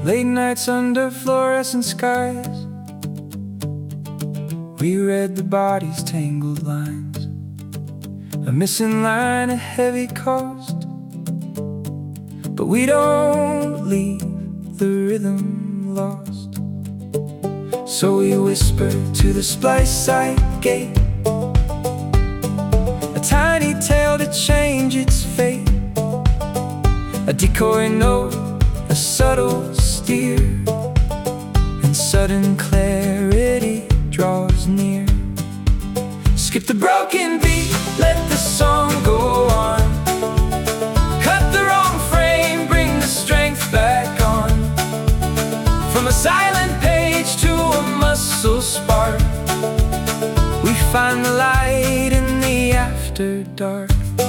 Late nights under fluorescent skies, we read the body's tangled lines, a missing line, a heavy cost. But we don't leave the rhythm lost. So we whisper to the splice-side gate, a tiny tale to change its fate, a decoy note, a subtle steer, and sudden clarity draws near. Skip the broken beat, let the song go on. Cut the wrong frame, bring the strength back on. From a silent page to a muscle spark, we find the light in the after dark.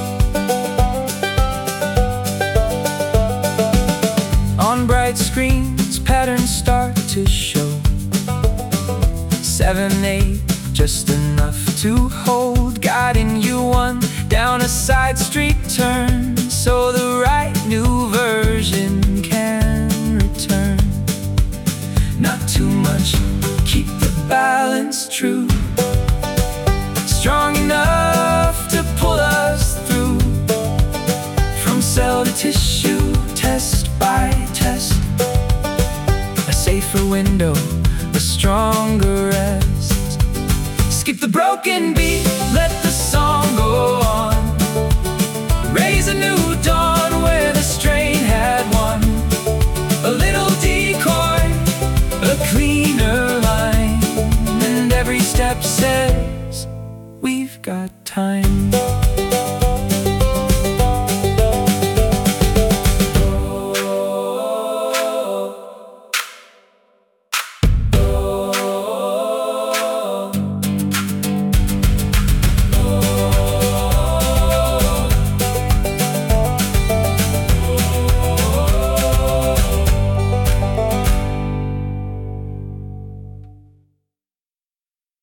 On bright screens, patterns start to show. 7, 8, just enough to hold, guiding you on down a side street turn, so the right new version can return. Not too much, keep the balance true, strong enough to pull us through. From cell to tissue, test by test, a safer window, a stronger rest. Skip the broken beat, let the song go on. Raise a new dawn where the strain had won. A little decoy, a cleaner line, and every step says we've got time.